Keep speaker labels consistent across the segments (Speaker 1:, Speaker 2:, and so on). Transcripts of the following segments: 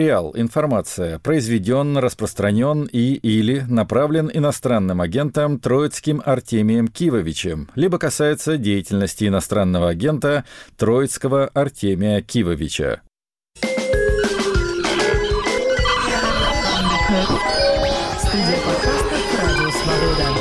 Speaker 1: Материал, информация произведен, распространен или направлен иностранным агентом Троицким Артемием Кивовичем, либо касается деятельности иностранного агента Троицкого Артемия Кивовича.
Speaker 2: Студия подкастов «Радио Свобода».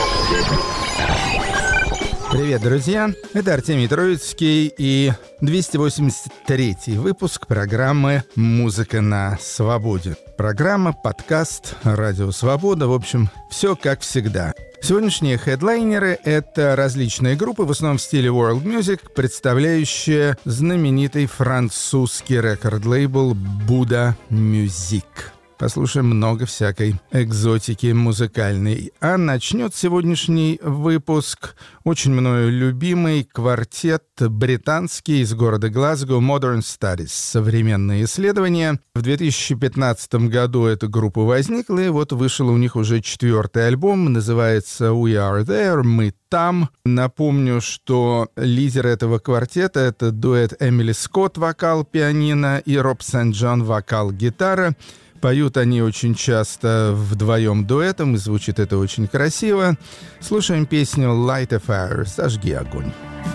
Speaker 3: Привет, друзья! Это Артемий Троицкий и 283-й выпуск программы «Музыка на свободе». Программа, подкаст, «Радио Свобода». В общем, все как всегда. Сегодняшние хедлайнеры — это различные группы, в основном в стиле World Music, представляющие знаменитый французский рекорд-лейбл Buddha Music. Послушаем много всякой экзотики музыкальной. А начнет сегодняшний выпуск очень мною любимый квартет британский из города Глазго Modern Studies. Современные исследования. В 2015 году эта группа возникла, и вот вышел у них уже 4-й альбом. Называется We Are There, мы там. Напомню, что лидер этого квартета — это дуэт Эмили Скотт, вокал, пианино, и Роб Сент-Джон, вокал, гитара. Поют они очень часто вдвоем дуэтом, и звучит это очень красиво. Слушаем песню «Light a Fire» — «Зажги огонь».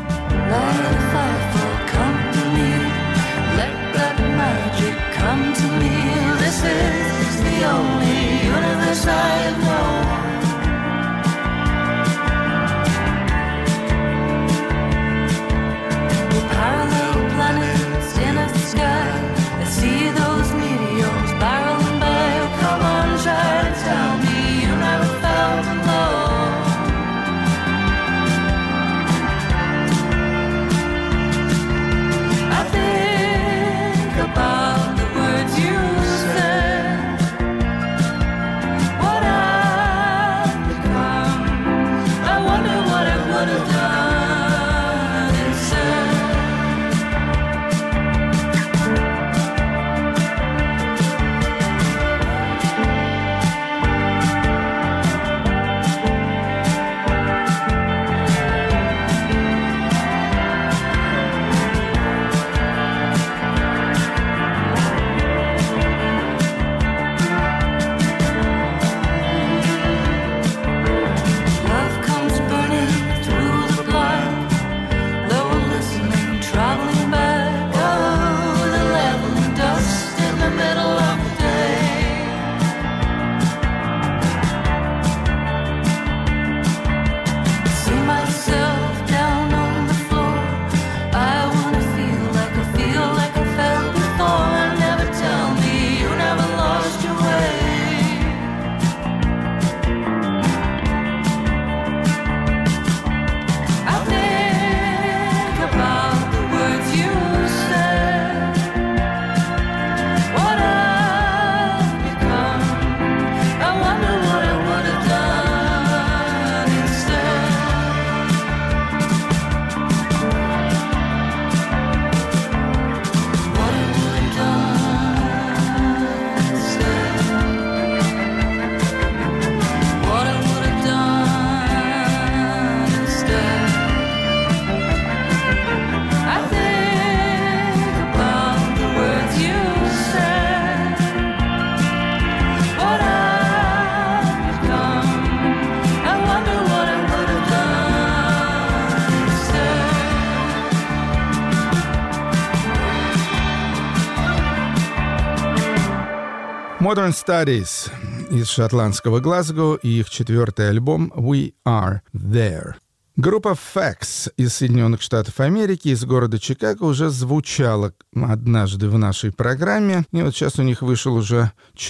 Speaker 3: Modern Studies из шотландского Глазго и их 4-й альбом We Are There. Группа Facts из Соединенных Штатов Америки, из города Чикаго, уже звучала однажды в нашей программе. И вот сейчас у них вышел уже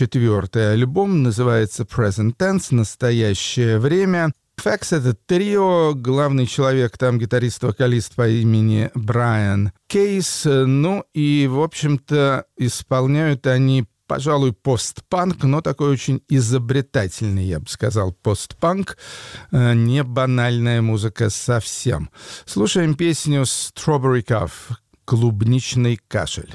Speaker 3: 4-й альбом, называется Present Tense, настоящее время. Facts — это трио, главный человек там гитарист-вокалист по имени Брайан Кейс. Ну и, в общем-то, исполняют они, пожалуй, постпанк, но такой очень изобретательный, я бы сказал, постпанк. Не банальная музыка совсем. Слушаем песню «Strawberry Cough» — «Клубничный кашель».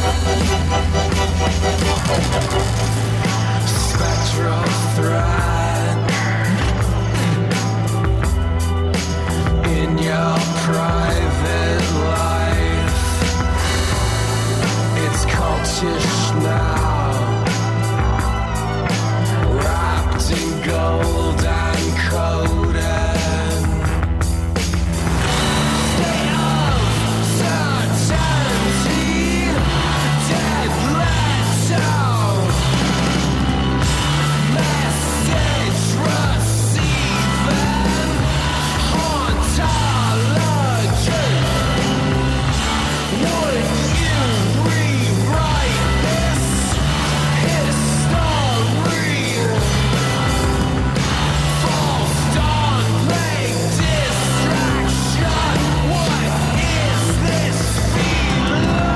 Speaker 4: Spectral thread in your private life. It's cultish now, wrapped in gold and coded. State of certainty, dead letter. Message receiving, hauntology. Would you rewrite this history? False dawn, plague, distraction. What is this feeling?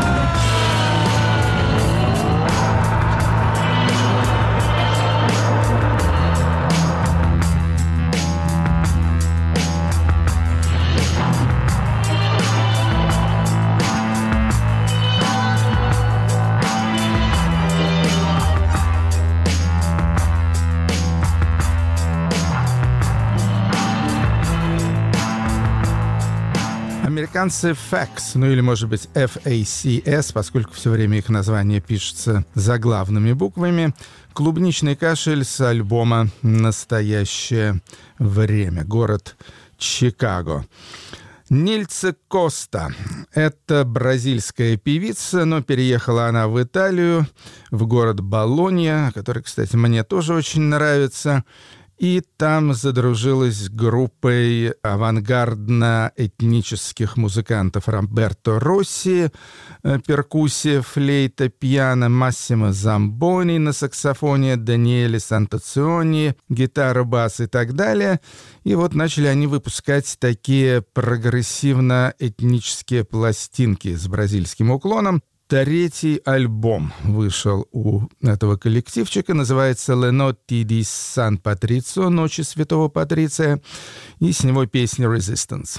Speaker 3: Американцы FACS, ну или, может быть, FACS, поскольку все время их название пишется заглавными буквами. «Клубничный кашель» с альбома «Настоящее время». Город Чикаго. Нильце Коста. Это бразильская певица, но переехала она в Италию, в город Болонья, который, кстати, мне тоже очень нравится. И там задружилась с группой авангардно-этнических музыкантов Роберто Росси, перкуссия, флейта, пиано, Массимо Замбони на саксофоне, Даниэле Сантациони, гитара, бас и так далее. И вот начали они выпускать такие прогрессивно-этнические пластинки с бразильским уклоном. Третий альбом вышел у этого коллективчика, называется «Le Notti di San Patrizio», «Ночи Святого Патриция», и с него песня «Resistance».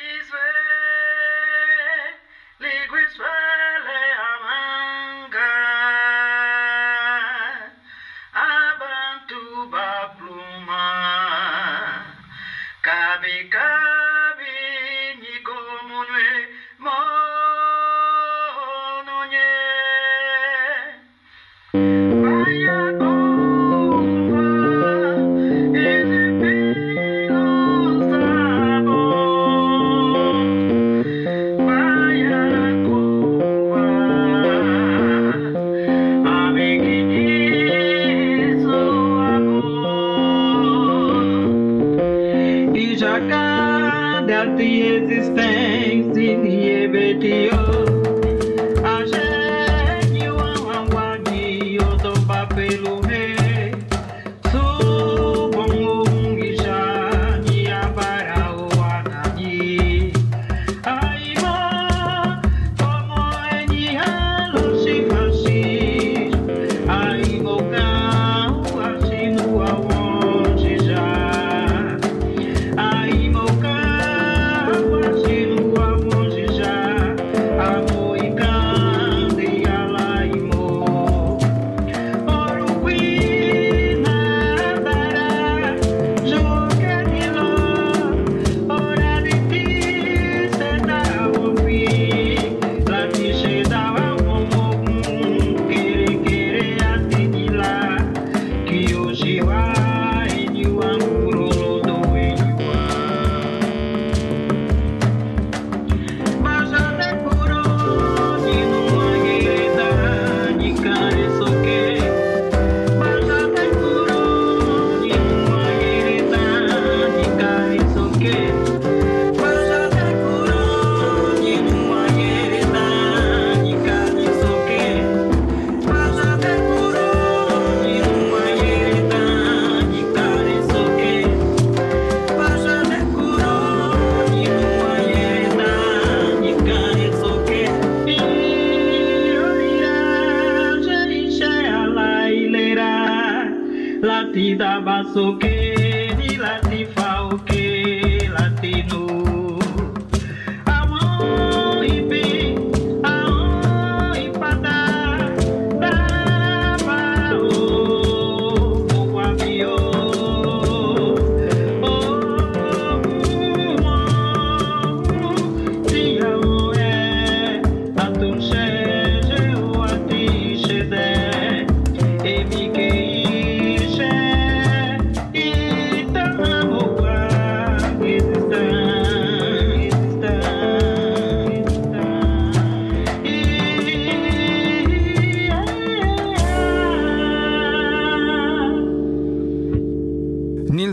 Speaker 5: Latida basoque, ni latifa oque, latino. Amor ipi, amor ipada.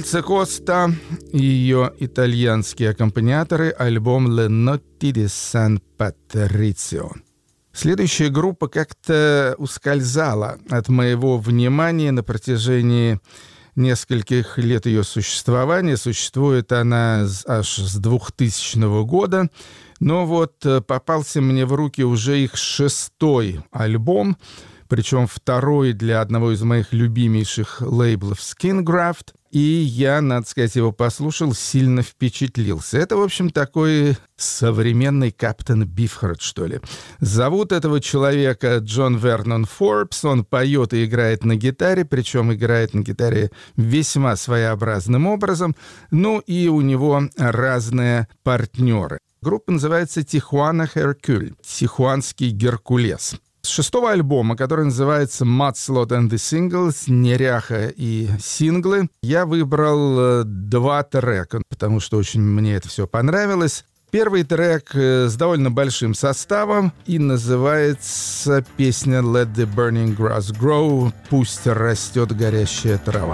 Speaker 3: Луция Коста и ее итальянские аккомпаниаторы, альбом «Le Notti di San Patrizio». Следующая группа как-то ускользала от моего внимания на протяжении нескольких лет ее существования. Существует она аж с 2000 года. Но вот попался мне в руки уже их 6-й альбом, причем 2-й для одного из моих любимейших лейблов Skingraft. И я, надо сказать, его послушал, сильно впечатлился. Это, в общем, такой современный Каптен Бифхард, что ли. Зовут этого человека Джон Вернон Форбс. Он поет и играет на гитаре, причем играет на гитаре весьма своеобразным образом. Ну и у него разные партнеры. Группа называется «Тихуана Hercule», «Тихуанский Геркулес». С 6-го альбома, который называется «Mudslot and the Singles», «Неряха» и «Синглы», я выбрал 2 трека, потому что очень мне это все понравилось. Первый трек с довольно большим составом, и называется песня «Let the burning grass grow», «Пусть растет горящая трава».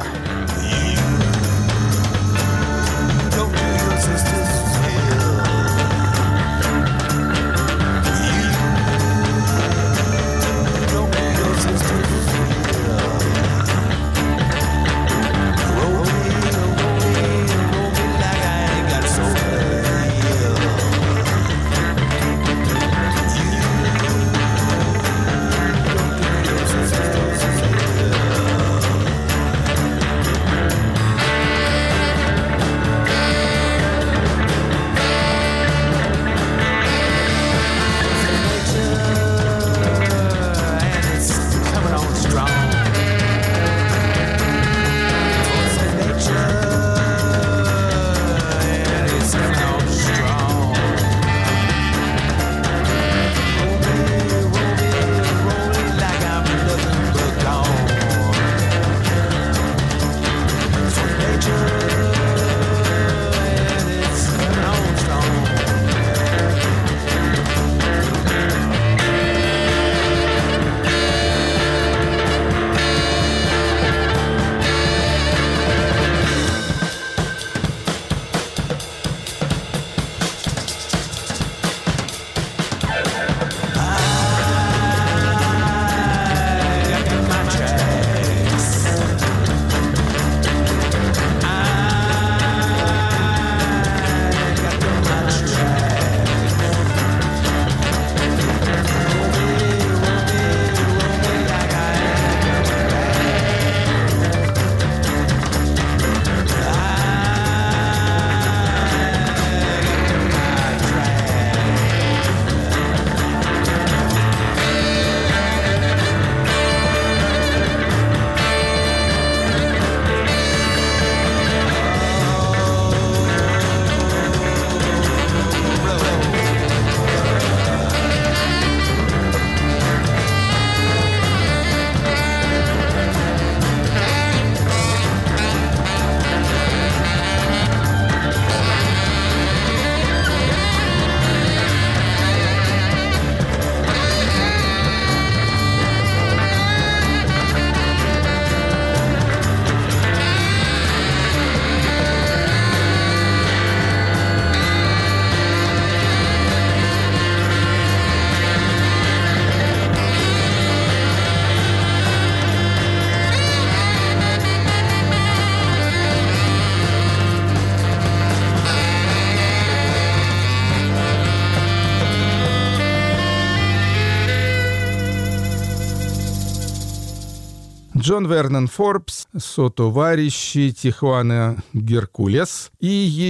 Speaker 3: Джон Вернон Форбс, сотоварищи Тихуана Геркулес. И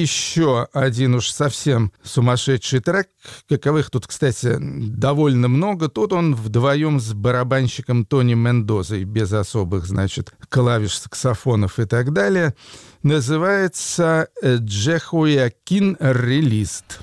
Speaker 3: еще один уж совсем сумасшедший трек, каковых тут, кстати, довольно много. Тут он вдвоем с барабанщиком Тони Мендозой, без особых, значит, клавиш, саксофонов и так далее. Называется «Джехуякин Релист».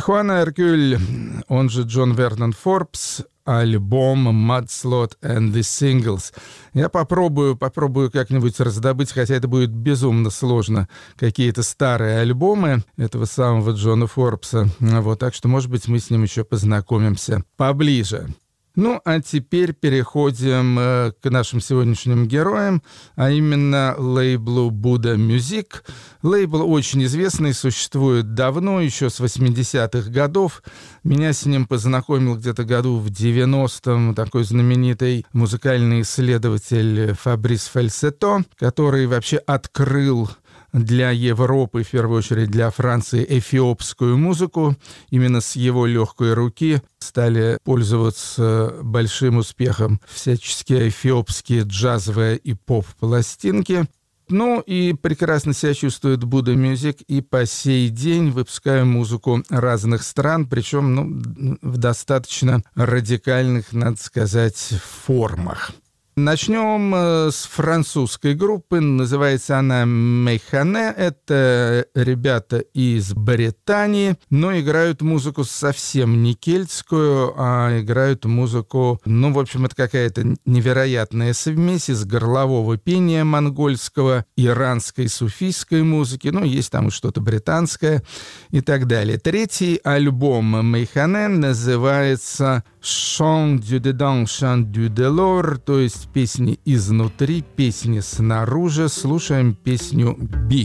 Speaker 3: Тихуана Эркюль, он же Джон Вернон Форбс, альбом Mudslot and the Singles. Я попробую как-нибудь раздобыть, хотя это будет безумно сложно, какие-то старые альбомы этого самого Джона Форбса. Вот, так что, может быть, мы с ним еще познакомимся поближе. Ну, а теперь переходим к нашим сегодняшним героям, а именно лейблу Buddha Music. Лейбл очень известный, существует давно, еще с 80-х годов. Меня с ним познакомил где-то году в 90-м такой знаменитый музыкальный исследователь Фабрис Фальсето, который вообще открыл для Европы, в первую очередь для Франции, эфиопскую музыку. Именно с его легкой руки стали пользоваться большим успехом всяческие эфиопские джазовые и поп-пластинки. Ну и прекрасно себя чувствует Buddha Music и по сей день, выпуская музыку разных стран, причем в достаточно радикальных, надо сказать, формах. Начнем с французской группы, называется она Мейхане. Это ребята из Британии, но играют музыку совсем не кельтскую, а играют музыку, в общем, это какая-то невероятная смесь из горлового пения монгольского, иранской суфийской музыки, есть там и что-то британское и так далее. Третий альбом Мейхане называется «Chant du dedans, chant du dehors», то есть песни изнутри, песни снаружи. Слушаем песню «Би».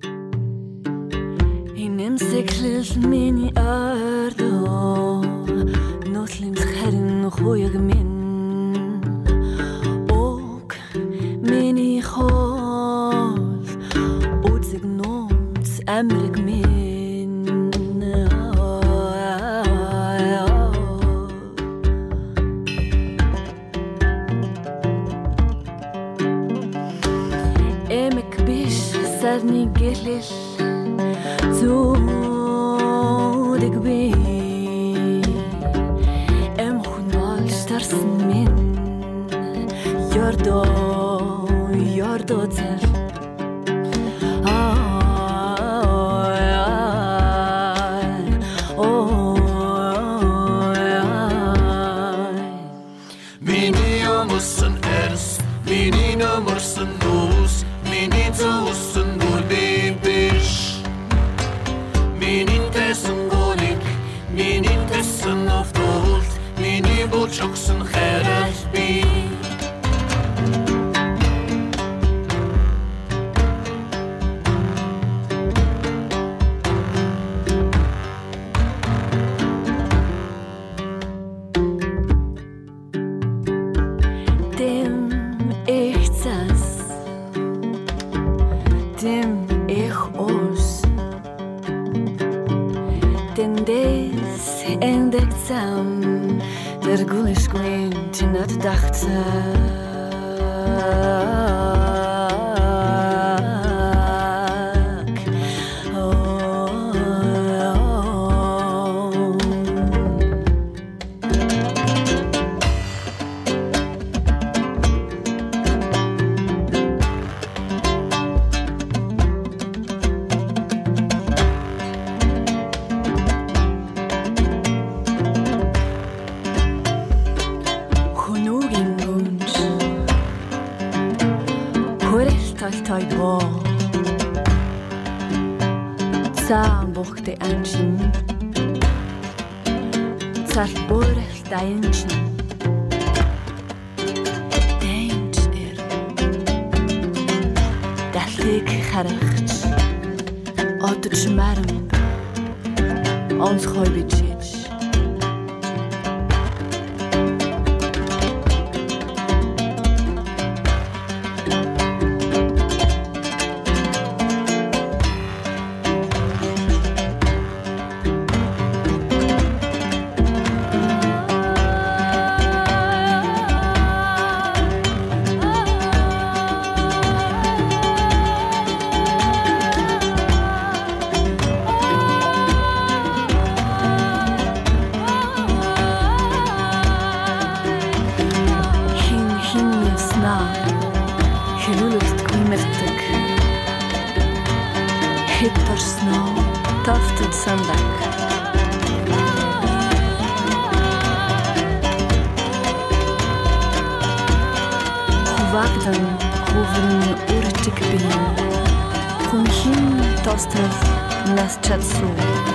Speaker 6: Sarni gelil zudig bi em khunal starsen min yardo zer
Speaker 4: Mini olmuşsun ers, mini olmuşsun nus, mini olmuşsun bibiş. Minin tesin golik, minin tesin oftolt, mini bulçoksun xerer bi.
Speaker 6: Der gulish gwint in at dachte Buchte Anschen Zalborel Dainchen Dainch Dallik Kharacht Otot Shmarm Ons Khoybitch Hittar snå, tafted sandak Хуваагдан хуврын үржиг би хүнхийн тостол нас чадсуу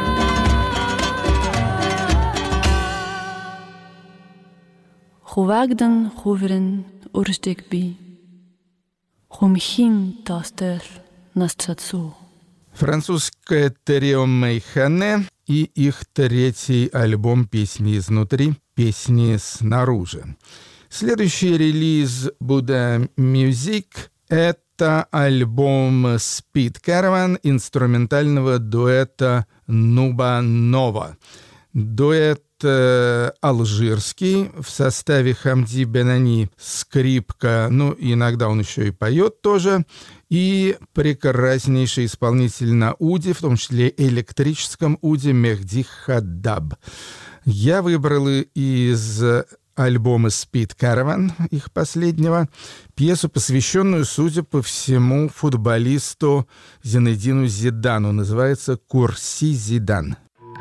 Speaker 6: Хуваагдан хуврын үржиг би хүнхийн тостол нас чадсуу.
Speaker 3: Французское трио Мейхане и их третий альбом «Песни изнутри», «Песни снаружи». Следующий релиз Buddha Music — это альбом Speed Caravan инструментального дуэта Nuba Nova. Дуэт алжирский, в составе Хамди Бенани скрипка, иногда он еще и поет тоже, и прекраснейший исполнитель на уде, в том числе электрическом уде, Мехди Хаддаб. Я выбрал из альбома Speed Caravan, их последнего, пьесу, посвященную, судя по всему, футболисту Зинедину Зидану. Называется «Курси Зидан».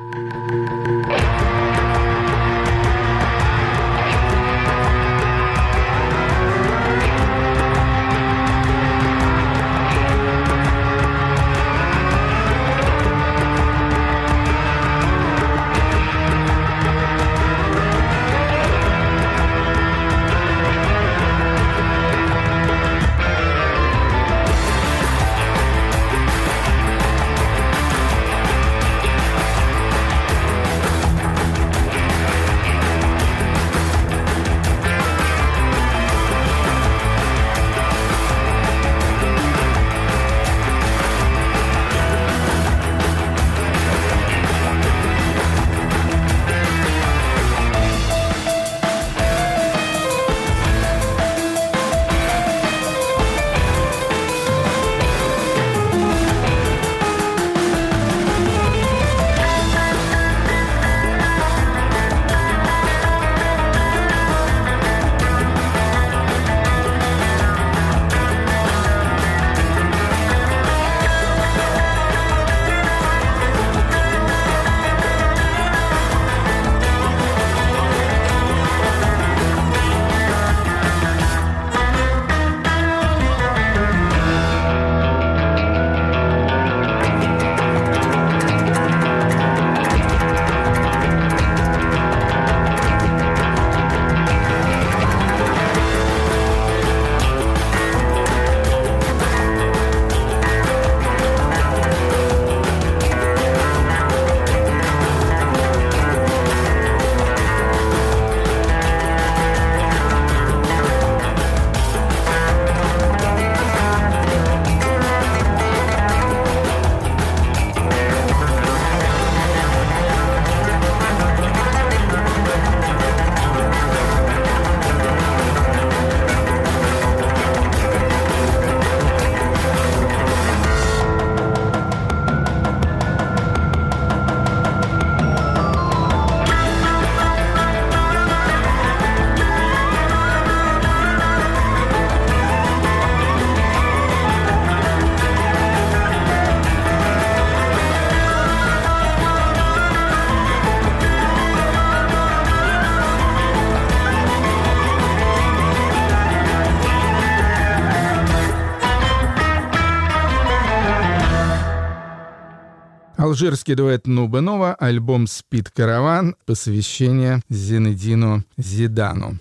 Speaker 3: Алжирский дуэт Nuba Nova, альбом Speed Caravan, посвящение Зинедину Зидану.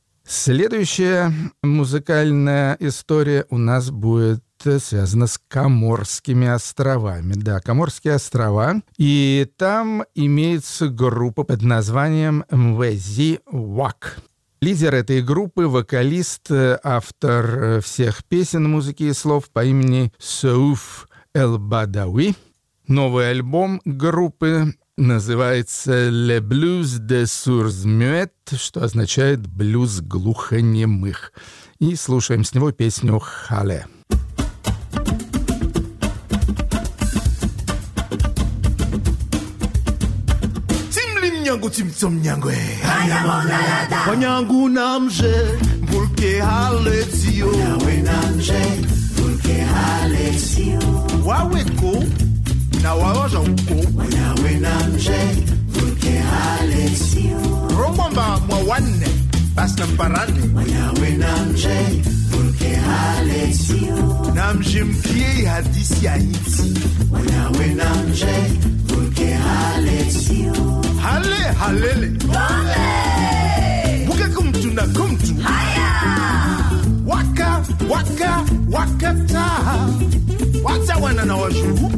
Speaker 3: Следующая музыкальная история у нас будет связана с Коморскими островами. Да, Коморские острова. И там имеется группа под названием Mwezi Wak. Лидер этой группы, вокалист, автор всех песен, музыки и слов по имени Сауф Эл-Бадауи. Новый альбом группы называется «Le Blues des Sourds Muettes», что означает «блюз глухонемых». И слушаем с него песню «Хале».
Speaker 7: Nyangu timsom nyangwe Wanyangu namje Bulke haletio Yawe namje Bulke haletio Waweko Na wawaja uko Yawe namje Bulke haletio Romamba mwa wane Basna mparane Yawe namje Bulke namjemkie hadisi ya nchi wanawe namje vulke halesio hale halele buke kumtunda kumtu haya waka waka wakata wacha wana na washuhu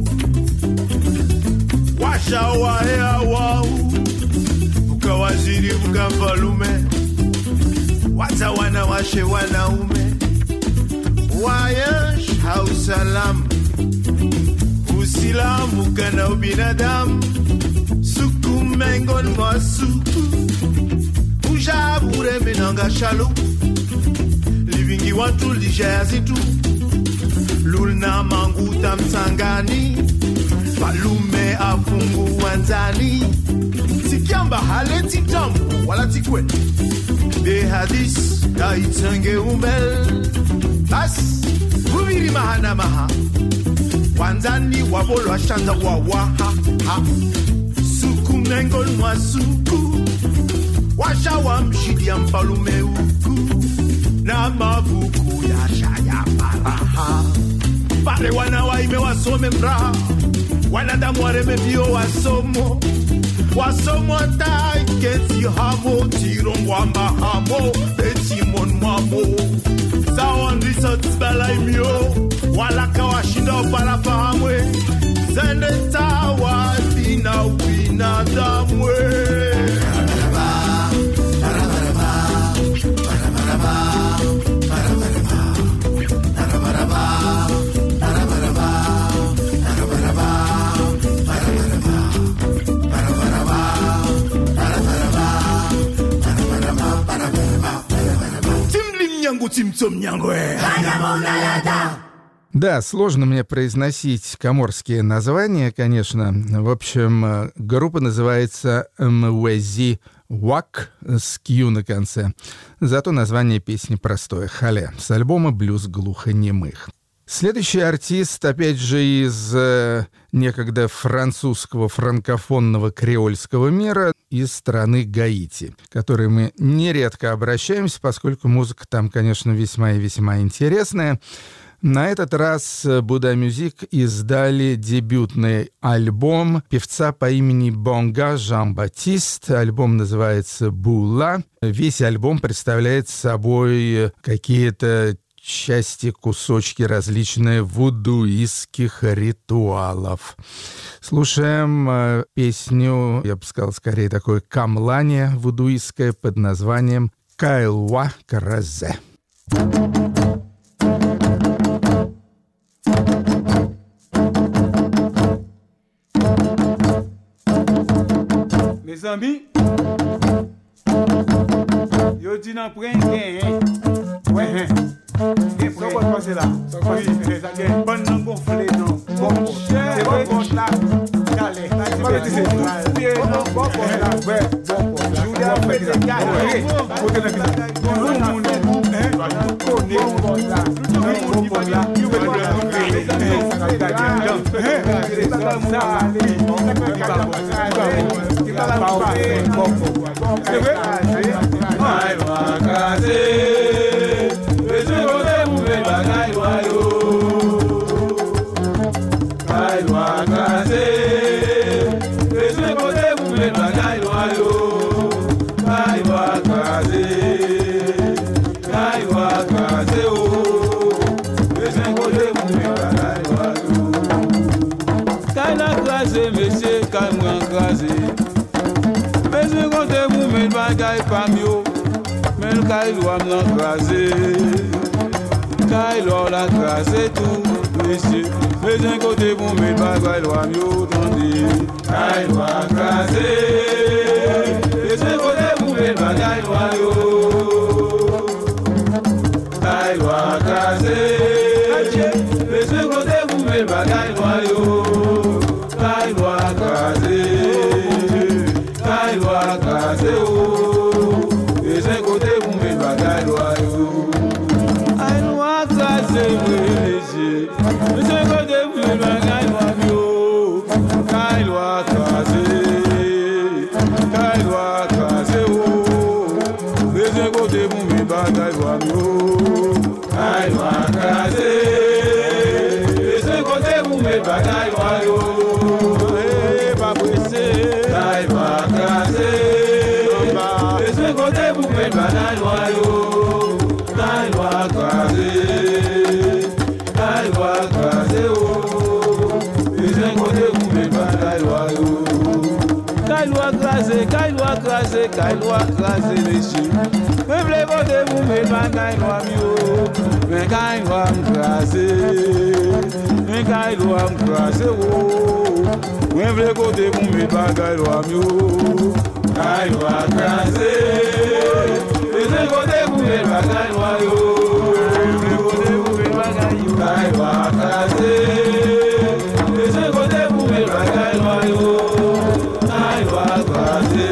Speaker 7: washa wahea wau ukawaziri ukamfalume wacha wana washe wanaume wayash hausalam usilamu kana ubinadamu suku mengon masuku ujabure menanga shalu livingi watu lijayazitu lulna manguta msangani falume afungu wanzani sikiamba haleti tamu wala tikwe de hadis da itange umel bas vuviri mahana maha wanzani wabolo ashanza wawaha ha suku mengol mwasuku washa wa mshidi ya mpalume uku na mavuku ya shaya paraha pale wana waime wasome mraha wanadamu wareme vio wasomo wasomo tai kesi hamo tirongwamba hamo etimon mwamo sawan resorts balaimyo walaka washinda opala pahamwe zende tawa dina wina damwe
Speaker 3: Да, сложно мне произносить коморские названия, конечно. В общем, группа называется Mwezi Wak с Q на конце. Зато название песни простое — «Хале» с альбома «Блюз глухонемых». Следующий артист, опять же, из некогда французского франкофонного креольского мира, из страны Гаити, к которой мы нередко обращаемся, поскольку музыка там, конечно, весьма и весьма интересная. На этот раз Буда Мюзик издали дебютный альбом певца по имени Бонга Жан-Батист. Альбом называется «Була». Весь альбом представляет собой какие-то части, кусочки различные вудуистских ритуалов. Слушаем песню, я бы сказал, скорее такое камлание вудуистское под названием «Кайлва Каразе».
Speaker 8: Mes amis, yo dis nan pren gen, ouais, et ça va passer là. Oui, ça gen bon nan gonflé non. Bon, c'est bon là. Allez, pas de c'est non, bon là, ouais, bon là. Je voulais appeler les gars. Côté là. Bon monde, bon là. Bon là. You will monsieur, calme crasé. Mais je compte vous mettre bagaille pas mieux. Mais le caillou m'a crasé. Caillou l'a crasé tout, monsieur. Mais je compte vous mettre bagaille pas mieux. Caillou a crasé. Mais je compte vous mettre bagaille pas mieux. Caillou a crasé. Mais je compte vous mettre bagaille pas mieux. Hey! bagay lwa krasé monsieur. Mwen vle vote pou met bagay lwa mi yo. Men kay lwa m'krasé. Men kay lwa m'krasé wo. Mwen vle vote pou met bagay lwa mi yo. Kay lwa krasé. Men vle vote pou met bagay lwa yo. Mwen vle vote pou met bagay yo. Kay lwa krasé. Men vle vote pou met bagay lwa yo. Kay lwa krasé.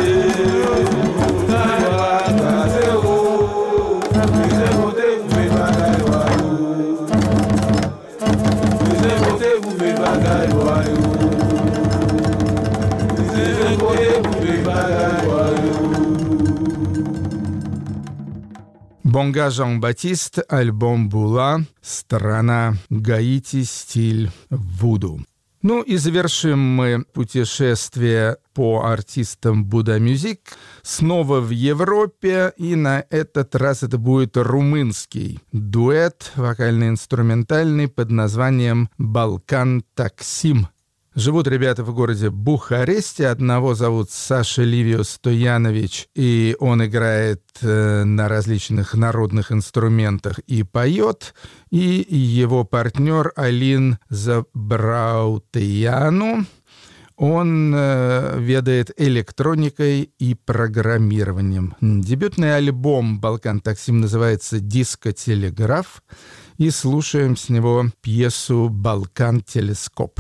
Speaker 3: Бонга Жан-Батист, альбом «Була», страна Гаити, стиль вуду. Ну и завершим мы путешествие по артистам Buddha Music снова в Европе, и на этот раз это будет румынский дуэт вокально-инструментальный под названием «Балкан Таксим». Живут ребята в городе Бухаресте. Одного зовут Саша Ливио Стоянович, и он играет на различных народных инструментах и поет. И его партнер Алин Забраутеяну. Он ведает электроникой и программированием. Дебютный альбом «Балкан Таксим» называется «Диско-телеграф». И слушаем с него пьесу «Балкан Телескоп».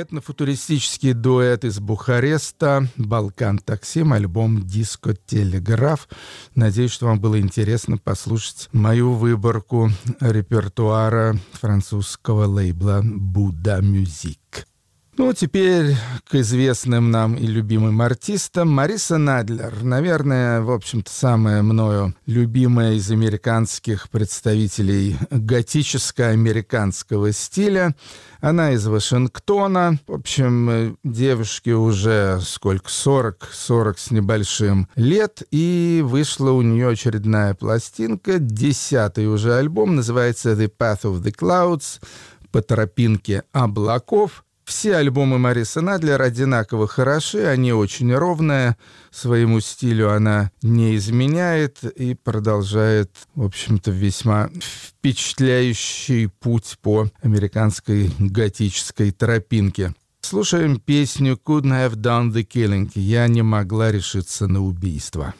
Speaker 3: этнофутуристический дуэт из Бухареста «Балкан Таксим», альбом «Диско Телеграф». Надеюсь, что вам было интересно послушать мою выборку репертуара французского лейбла «Будда Мюзик». Ну, теперь к известным нам и любимым артистам. Мариса Надлер, наверное, в общем-то, самая мною любимая из американских представителей готическо-американского стиля. Она из Вашингтона. В общем, девушке уже сколько? 40 с небольшим лет. И вышла у нее очередная пластинка, 10-й уже альбом, называется «The Path of the Clouds», «По тропинке облаков». Все альбомы Марисы Надлер одинаково хороши, они очень ровные, своему стилю она не изменяет и продолжает, в общем-то, весьма впечатляющий путь по американской готической тропинке. Слушаем песню «Couldn't have done the killing». «Я не могла решиться на убийство».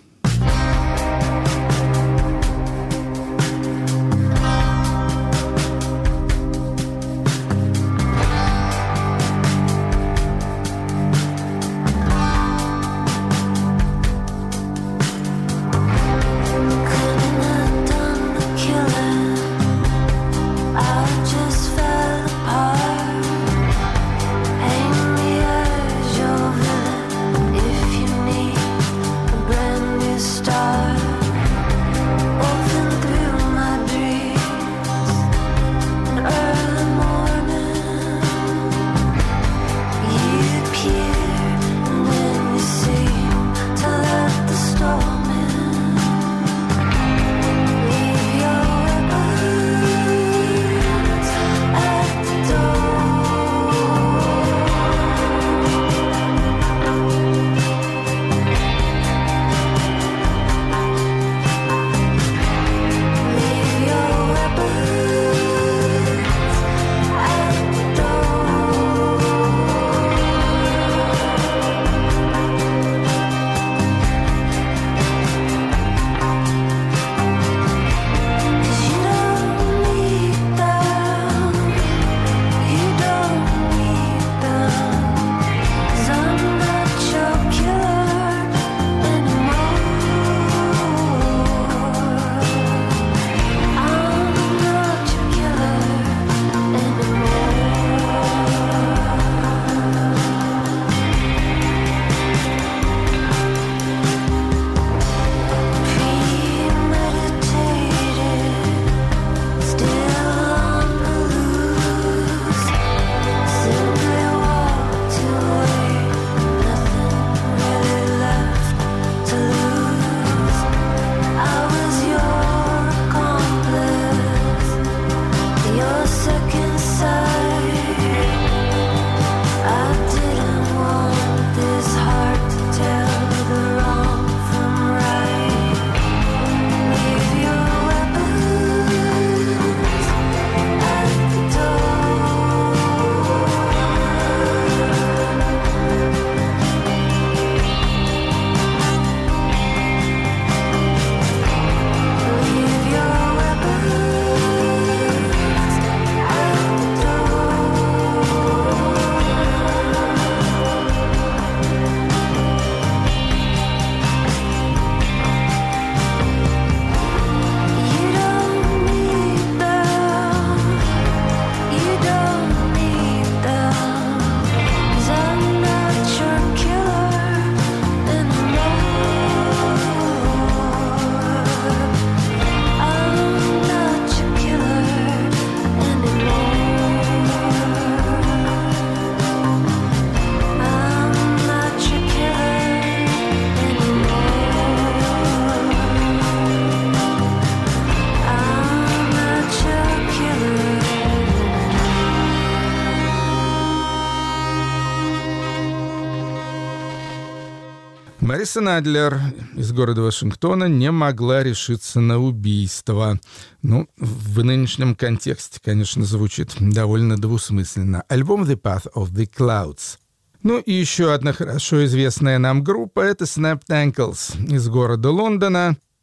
Speaker 3: Мариса Надлер из города Вашингтона не могла решиться на убийство. Ну, в нынешнем контексте, конечно, звучит довольно двусмысленно. Альбом «The Path of the Clouds». Ну и еще одна хорошо известная нам группа — это Snapped Ankles из города Лондона.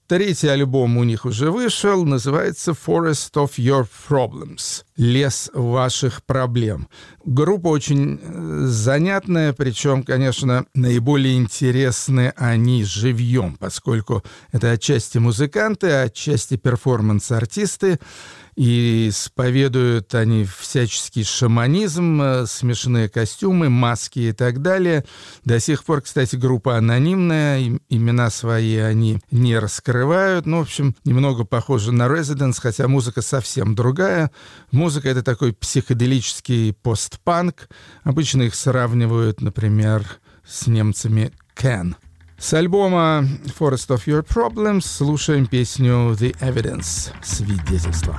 Speaker 3: Третий альбом у них уже вышел, называется «Forest of Your Problems» — «Лес ваших проблем». Группа очень занятная, причем, конечно, наиболее интересны они живьем, поскольку это отчасти музыканты, отчасти перформанс-артисты, и исповедуют они всяческий шаманизм, смешанные костюмы, маски и так далее. До сих пор, кстати, группа анонимная, имена свои они не раскрывают. Ну, в общем, немного похоже на Residents, хотя музыка совсем другая. Музыка — это такой психоделический постпанк. Обычно их сравнивают, например, с немцами Can. С альбома «Forest of Your Problems» слушаем песню «The Evidence» — «Свидетельство».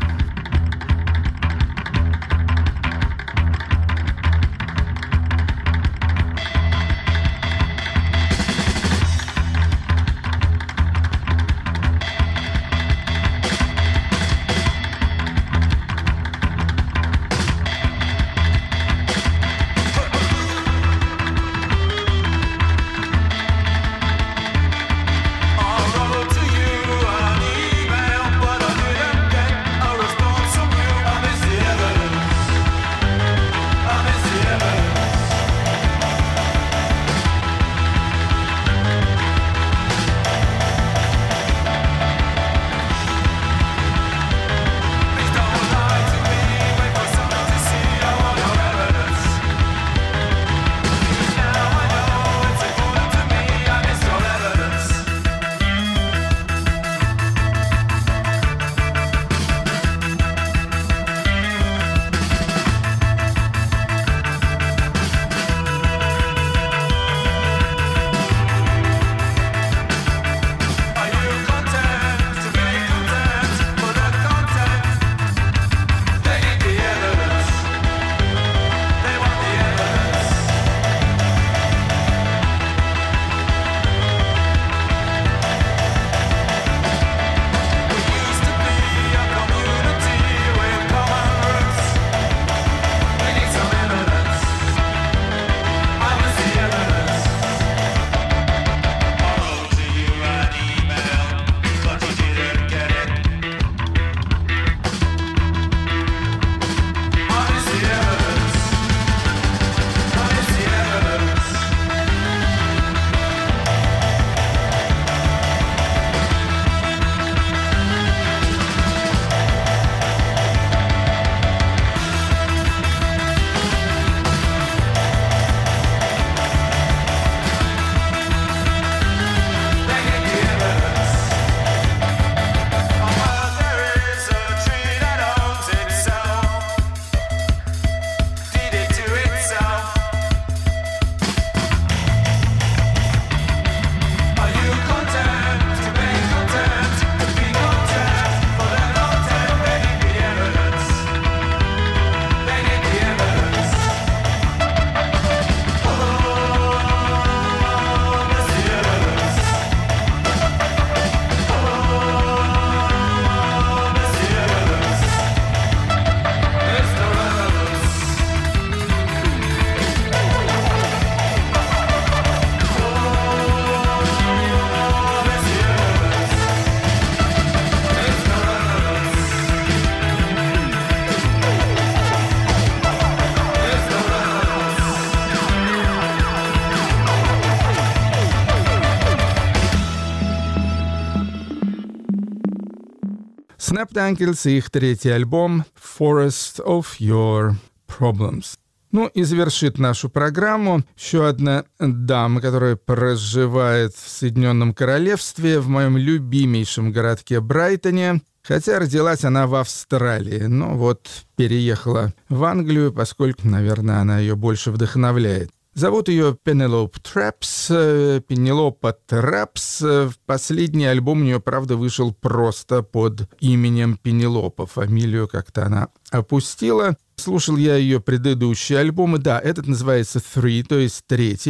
Speaker 3: Snapdankles и их третий альбом «Forest of Your Problems». Ну и завершит нашу программу еще одна дама, которая проживает в Соединенном Королевстве, в моем любимейшем городке Брайтоне. Хотя родилась она в Австралии, но вот переехала в Англию, поскольку, наверное, она ее больше вдохновляет. Зовут ее Пенелоп Трапс, Пенелопа Трапс. Последний альбом у нее, правда, вышел просто под именем Пенелопа. Фамилию как-то она опустила. Слушал я ее предыдущие альбомы. Да, этот называется «Three», то есть «Третий».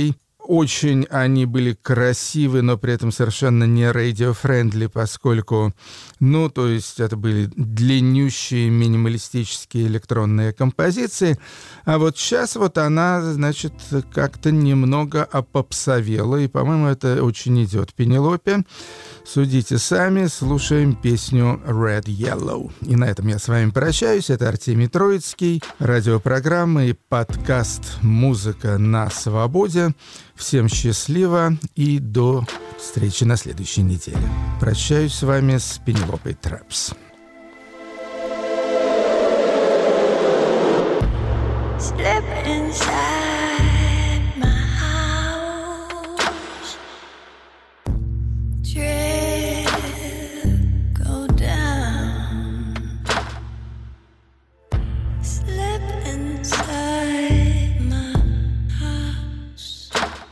Speaker 3: очень они были красивы, но при этом совершенно не radio-friendly, поскольку, то есть это были длиннющие минималистические электронные композиции. А вот сейчас вот она, значит, как-то немного опопсовела, и, по-моему, это очень идет Пенелопе. Судите сами, слушаем песню Red Yellow. И на этом я с вами прощаюсь. Это Артемий Троицкий, радиопрограмма и подкаст «Музыка на свободе». Всем счастливо и до встречи на следующей неделе. Прощаюсь с вами с Пенелопой Трапс.
Speaker 9: Slip inside my house, drip, go down, slip inside my house.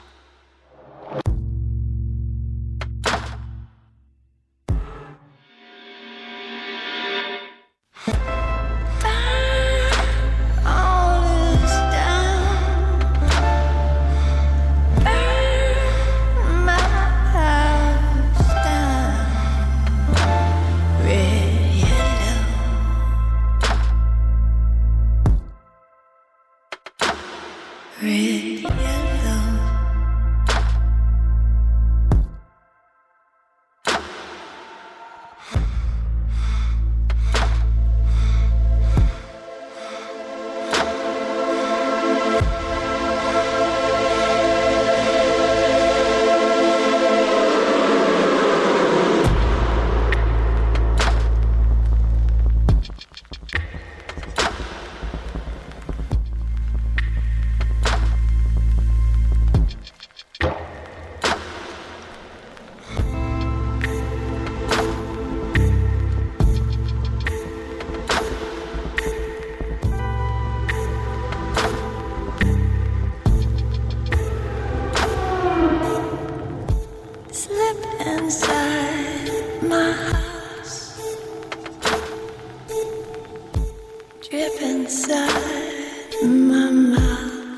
Speaker 9: Red, yellow. Inside my house, drip inside my mouth.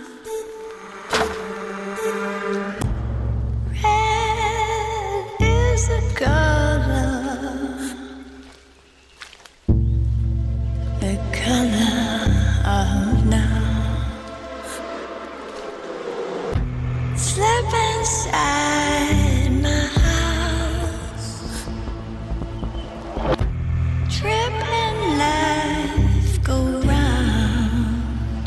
Speaker 9: Red is the color of now. Slip inside my house, trip and life go round.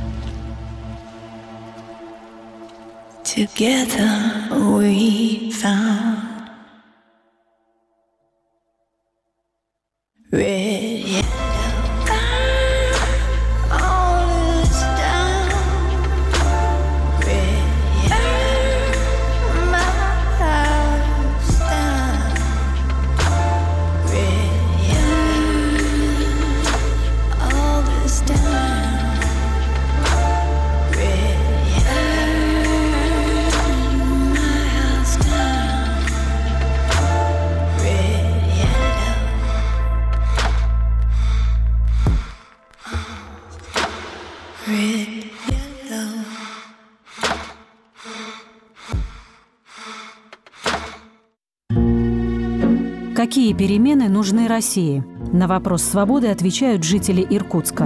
Speaker 9: Together we found red, yellow, all is down. Red, yellow, my house down. Red, yellow, all is down. Red, yellow, my house down. Red, yellow. Red, yellow.
Speaker 2: Какие перемены нужны России? На вопрос «Свободы» отвечают жители Иркутска.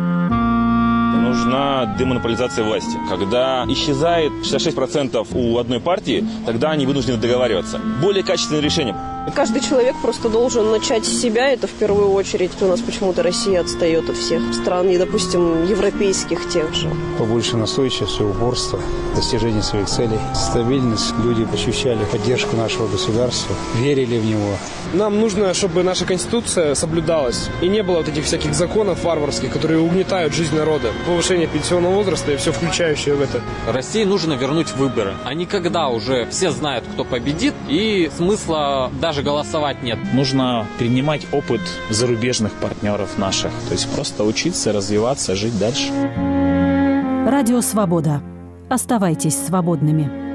Speaker 10: Нужна демонополизация власти. Когда исчезает 66% у одной партии, тогда они вынуждены договариваться. Более качественное решение.
Speaker 11: Каждый человек просто должен начать с себя, это в первую очередь. У нас почему-то Россия отстает от всех стран, и, допустим, европейских тех же.
Speaker 12: Побольше настойчивости, упорства, достижения своих целей, стабильность. Люди ощущали поддержку нашего государства, верили в него.
Speaker 13: Нам нужно, чтобы наша Конституция соблюдалась, и не было вот этих всяких законов варварских, которые угнетают жизнь народа. Повышение пенсионного возраста и все включающее в это.
Speaker 14: России нужно вернуть выборы. А не когда уже все знают, кто победит, и смысла даже голосовать нет.
Speaker 15: Нужно перенимать опыт зарубежных партнеров наших. То есть просто учиться, развиваться, жить дальше.
Speaker 2: Радио «Свобода». Оставайтесь свободными.